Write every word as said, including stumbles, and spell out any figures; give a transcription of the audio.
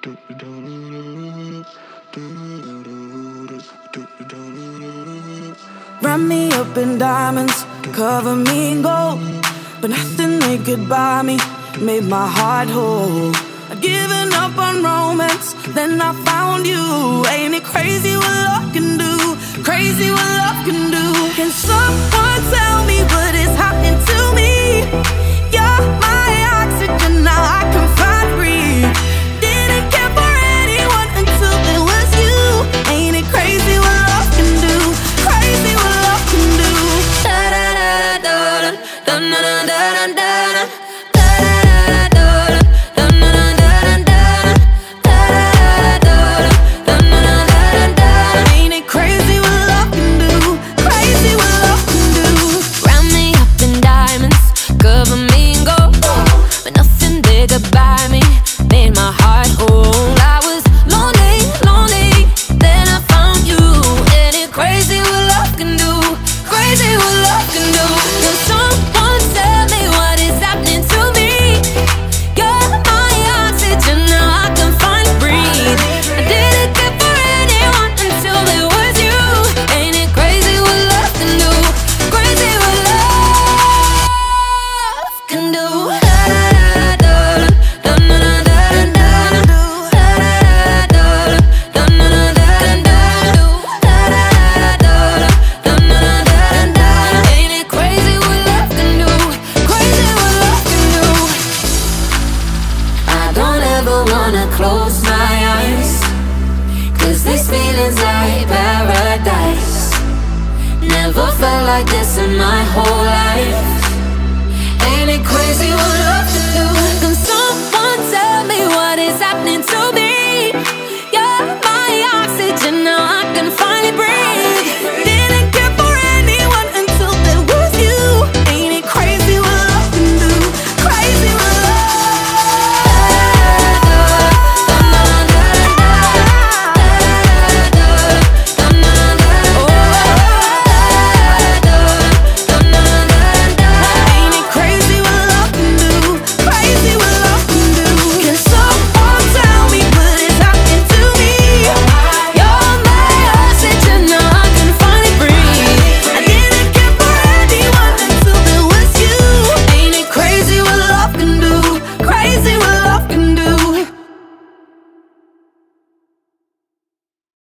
Wrap me up in diamonds, cover me in gold, but nothing they could buy me made my heart whole. I'd given up on romance, then I found you. Ain't it crazy what love can do? Crazy what love can do. Can someone tell me what is happening to me? You're my oxygen, now I can find breathe. Didn't care for anyone until it was you. Ain't it crazy what love can do? Crazy what love can do. Da da da da da da da da da da. Close my eyes, 'cause these feelings like paradise. Never felt like this in my whole life. Ain't it crazy what love